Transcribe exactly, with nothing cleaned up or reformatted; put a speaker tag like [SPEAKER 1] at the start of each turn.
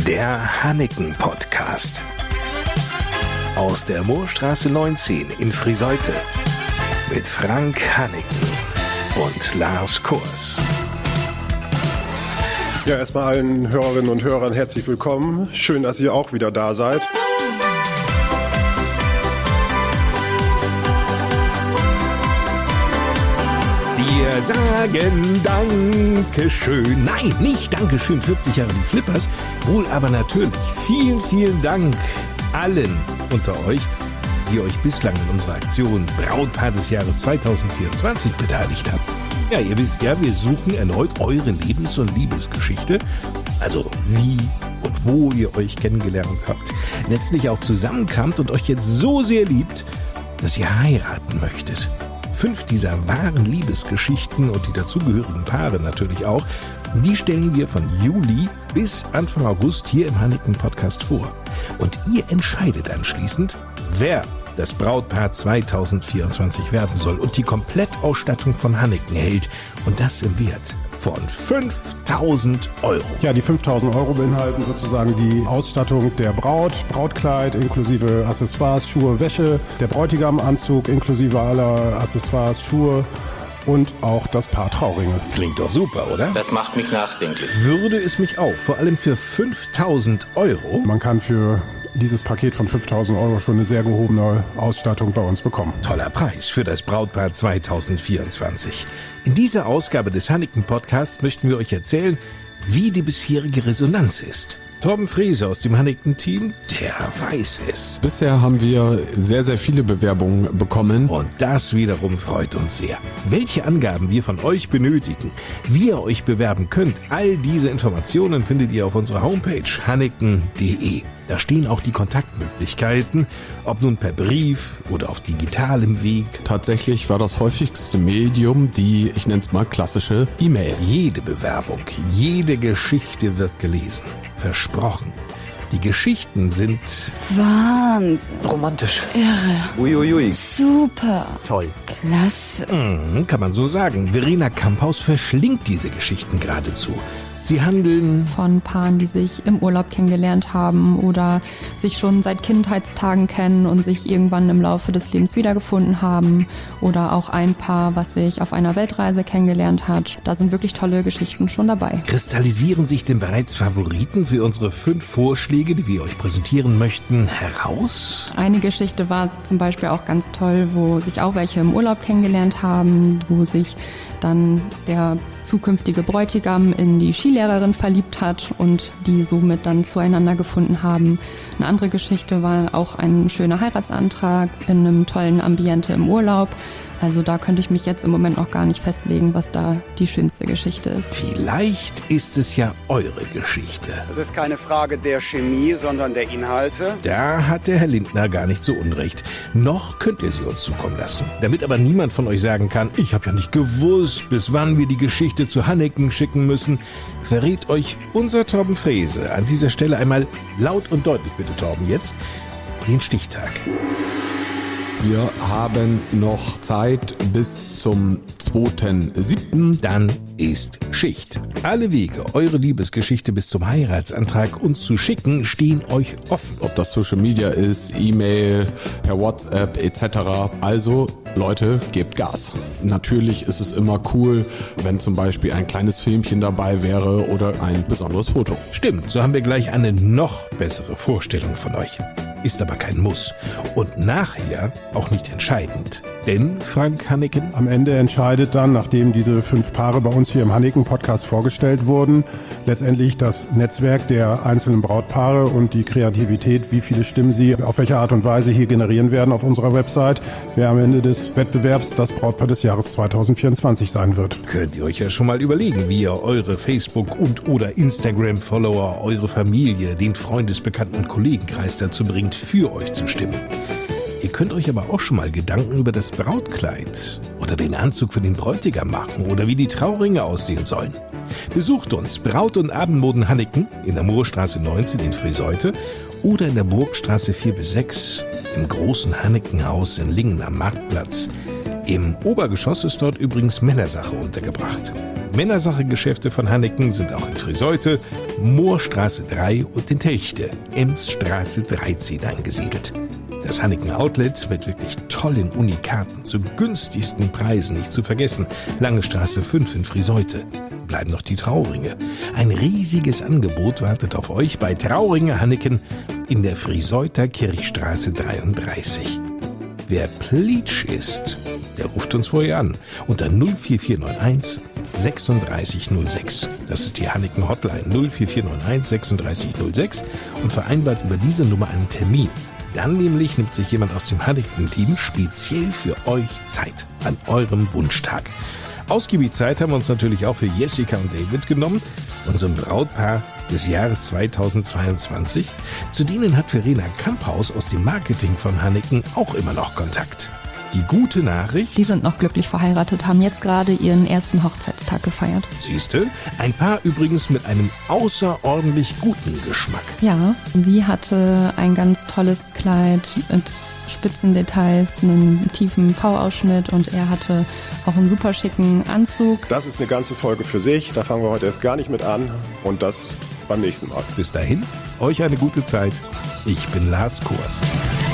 [SPEAKER 1] Der Hanniken-Podcast. Aus der Moorstraße neunzehn in Friseute. Mit Frank Hanniken und Lars Kurs.
[SPEAKER 2] Ja, erstmal allen Hörerinnen und Hörern herzlich willkommen. Schön, dass ihr auch wieder da seid.
[SPEAKER 1] Wir sagen Dankeschön. Nein, nicht Dankeschön, vierzig Jahre die Flippers. Wohl aber natürlich vielen, vielen Dank allen unter euch, die euch bislang in unserer Aktion Brautpaar des Jahres zwanzig vierundzwanzig beteiligt habt. Ja, ihr wisst ja, wir suchen erneut eure Lebens- und Liebesgeschichte. Also wie und wo ihr euch kennengelernt habt. Letztlich auch zusammenkamt und euch jetzt so sehr liebt, dass ihr heiraten möchtet. Fünf dieser wahren Liebesgeschichten und die dazugehörigen Paare natürlich auch, die stellen wir von Juli bis Anfang August hier im Hanniken-Podcast vor. Und ihr entscheidet anschließend, wer das Brautpaar zwanzig vierundzwanzig werden soll und die Komplettausstattung von Hanniken hält. Und das im Wert von fünftausend Euro.
[SPEAKER 2] Ja, die fünftausend Euro beinhalten sozusagen die Ausstattung der Braut, Brautkleid inklusive Accessoires, Schuhe, Wäsche, der Bräutigamanzug inklusive aller Accessoires, Schuhe und auch das Paar Trauringe.
[SPEAKER 1] Klingt doch super, oder?
[SPEAKER 3] Das macht mich nachdenklich.
[SPEAKER 1] Würde es mich auch, vor allem für fünftausend Euro.
[SPEAKER 2] Man kann für dieses Paket von fünftausend Euro schon eine sehr gehobene Ausstattung bei uns bekommen.
[SPEAKER 1] Toller Preis für das Brautpaar zwanzig vierundzwanzig. In dieser Ausgabe des Hanniken-Podcasts möchten wir euch erzählen, wie die bisherige Resonanz ist. Torben Frese aus dem Hanniken-Team, der weiß es.
[SPEAKER 4] Bisher haben wir sehr, sehr viele Bewerbungen bekommen.
[SPEAKER 1] Und das wiederum freut uns sehr. Welche Angaben wir von euch benötigen, wie ihr euch bewerben könnt, all diese Informationen findet ihr auf unserer Homepage hanniken punkt de. Da stehen auch die Kontaktmöglichkeiten, ob nun per Brief oder auf digitalem Weg.
[SPEAKER 4] Tatsächlich war das häufigste Medium die, ich nenne es mal, klassische E-Mail.
[SPEAKER 1] Jede Bewerbung, jede Geschichte wird gelesen. Versprochen. Die Geschichten sind
[SPEAKER 5] Wahnsinn.
[SPEAKER 3] Romantisch.
[SPEAKER 5] Irre.
[SPEAKER 3] Uiuiui.
[SPEAKER 5] Super.
[SPEAKER 3] Toll.
[SPEAKER 5] Klasse.
[SPEAKER 1] Hm, kann man so sagen. Verena Kamphaus verschlingt diese Geschichten geradezu. Sie handeln
[SPEAKER 6] von Paaren, die sich im Urlaub kennengelernt haben oder sich schon seit Kindheitstagen kennen und sich irgendwann im Laufe des Lebens wiedergefunden haben. Oder auch ein Paar, was sich auf einer Weltreise kennengelernt hat. Da sind wirklich tolle Geschichten schon dabei.
[SPEAKER 1] Kristallisieren sich denn bereits Favoriten für unsere fünf Vorschläge, die wir euch präsentieren möchten, heraus?
[SPEAKER 6] Eine Geschichte war zum Beispiel auch ganz toll, wo sich auch welche im Urlaub kennengelernt haben, wo sich dann der zukünftige Bräutigam in die Skilehrerin verliebt hat und die somit dann zueinander gefunden haben. Eine andere Geschichte war auch ein schöner Heiratsantrag in einem tollen Ambiente im Urlaub. Also da könnte ich mich jetzt im Moment noch gar nicht festlegen, was da die schönste Geschichte ist.
[SPEAKER 1] Vielleicht ist es ja eure Geschichte.
[SPEAKER 7] Das ist keine Frage der Chemie, sondern der Inhalte.
[SPEAKER 1] Da hat der Herr Lindner gar nicht so unrecht. Noch könnt ihr sie uns zukommen lassen. Damit aber niemand von euch sagen kann, ich habe ja nicht gewusst, bis wann wir die Geschichte zu Hanniken schicken müssen, verrät euch unser Torben Frese an dieser Stelle einmal laut und deutlich, bitte Torben, jetzt den Stichtag.
[SPEAKER 4] Wir haben noch Zeit bis zum zweiten siebten
[SPEAKER 1] Dann ist Schicht. Alle Wege, eure Liebesgeschichte bis zum Heiratsantrag uns zu schicken, stehen euch offen.
[SPEAKER 4] Ob das Social Media ist, E-Mail, per WhatsApp et cetera. Also Leute, gebt Gas. Natürlich ist es immer cool, wenn zum Beispiel ein kleines Filmchen dabei wäre oder ein besonderes Foto.
[SPEAKER 1] Stimmt, so haben wir gleich eine noch bessere Vorstellung von euch. Ist aber kein Muss. Und nachher auch nicht entscheidend. Denn, Frank Hanniken,
[SPEAKER 2] Am Ende entscheidet dann, nachdem diese fünf Paare bei uns hier im Hanniken-Podcast vorgestellt wurden, letztendlich das Netzwerk der einzelnen Brautpaare und die Kreativität, wie viele Stimmen sie auf welche Art und Weise hier generieren werden auf unserer Website, wer am Ende des Wettbewerbs das Brautpaar des Jahres zwanzig vierundzwanzig sein wird.
[SPEAKER 1] könnt ihr euch ja schon mal überlegen, wie ihr eure Facebook- und oder Instagram-Follower, eure Familie, den Freundesbekannten- und Kollegenkreis dazu bringt, für euch zu stimmen. Ihr könnt euch aber auch schon mal Gedanken über das Brautkleid oder den Anzug für den Bräutigam machen oder wie die Trauringe aussehen sollen. Besucht uns Braut- und Abendmoden Hanniken in der Moorstraße neunzehn in Friseute oder in der Burgstraße vier bis sechs im großen Hannikenhaus in Lingen am Marktplatz. Im Obergeschoss ist dort übrigens Männersache untergebracht. Männersache-Geschäfte von Hanniken sind auch in Friseute, Moorstraße drei und in Techte, Emsstraße dreizehn angesiedelt. Das Hanneken Outlet mit wirklich tollen Unikaten zu günstigsten Preisen nicht zu vergessen. Lange Straße fünf in Friseute. Bleiben noch die Trauringe. Ein riesiges Angebot wartet auf euch bei Trauringe Hanneken in der Friseuter Kirchstraße dreiunddreißig. Wer Pleatsch ist, der ruft uns vorher an unter null vier vier neun eins sechsunddreißig null sechs. Das ist die Hanneken Hotline null vier vier neun eins sechsunddreißig null sechs und vereinbart über diese Nummer einen Termin. Dann nämlich nimmt sich jemand aus dem Hanneken-Team speziell für euch Zeit an eurem Wunschtag. Ausgiebig Zeit haben wir uns natürlich auch für Jessica und David genommen, unserem Brautpaar des Jahres zweitausendzweiundzwanzig. Zu denen hat Verena Kamphaus aus dem Marketing von Hanneken auch immer noch Kontakt. Die gute Nachricht:
[SPEAKER 6] Die sind noch glücklich verheiratet, haben jetzt gerade ihren ersten Hochzeitstag gefeiert.
[SPEAKER 1] Siehste, ein Paar übrigens mit einem außerordentlich guten Geschmack.
[SPEAKER 6] Ja, sie hatte ein ganz tolles Kleid mit Spitzendetails, einen tiefen V-Ausschnitt und er hatte auch einen super schicken Anzug.
[SPEAKER 3] Das ist eine ganze Folge für sich, da fangen wir heute erst gar nicht mit an und das beim nächsten Mal.
[SPEAKER 1] Bis dahin, euch eine gute Zeit. Ich bin Lars Kurs.